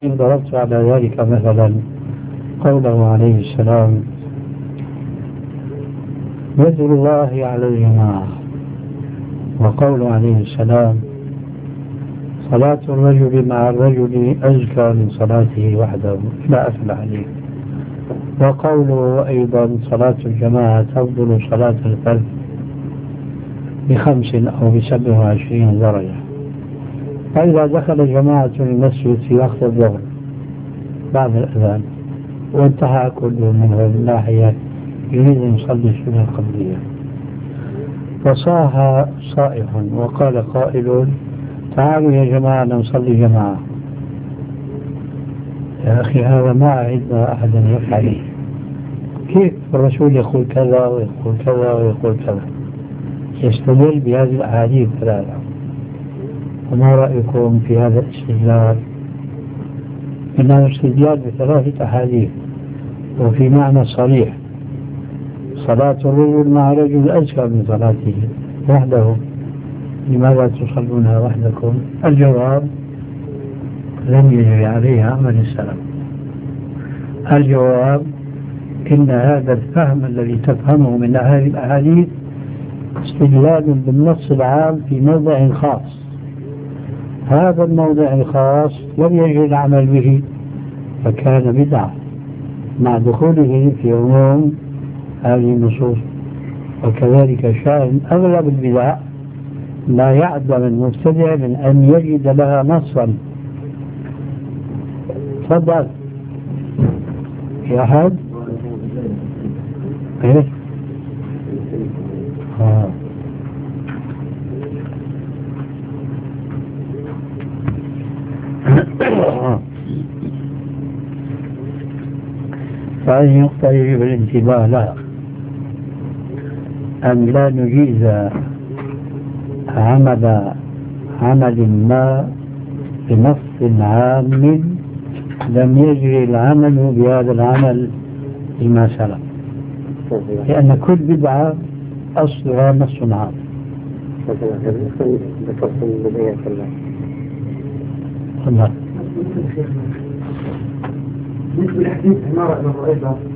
ضربت على ذلك مثلا قوله عليه السلام: يد الله على الجماعة، وقوله عليه السلام: صلاة الرجل مع الرجل أزكى من صلاته وحده، لا أثر عليه. وقوله أيضا: صلاة الجماعة تفضل صلاة الفرد ب5 أو ب27 درجة. فإذا دخل جماعة المسجد في وقت الظهر بعد الأذان وانتهى كل منه من ناحية يريد أن يصلي السنة القبلية، فصاح صائح وقال قائل: تعالوا يا جماعة نصلي جماعة. يا أخي هذا ما عندنا أحدا يفعله. كيف الرسول يقول كذا ويقول كذا ويقول كذا؟ يستدل بهذه الأحاديث الثلاثة. وما رأيكم في هذا الاستدلال؟ إنه استدلال ب3 أحاديث وفي معنى صريح: صلاة الرجل مع رجل أزكى من صلاته وحده، لماذا تصلونها وحدكم؟ الجواب: لم يجري عليها عمل السلف. الجواب: إن هذا الفهم الذي تفهمه من هذه الأحاديث استدلال بالنص العام في موضع خاص. هذا الموضع الخاص لم يجري العمل به فكان بدعة مع دخوله في عموم هذه النصوص. وكذلك شأن أغلب البدع لا يعدم المبتدع من أن يجد لها نصا. تفضل يا أحد. إيه؟ فهذه نقطة يجب الانتباه لها، أن لا نجيز عمل ما بنص عام لم يجري العمل بهذا العمل فيما سلف، لأن كل بدعة أصلها نص عام. بالنسبة لحديث عمارة بن رؤيبة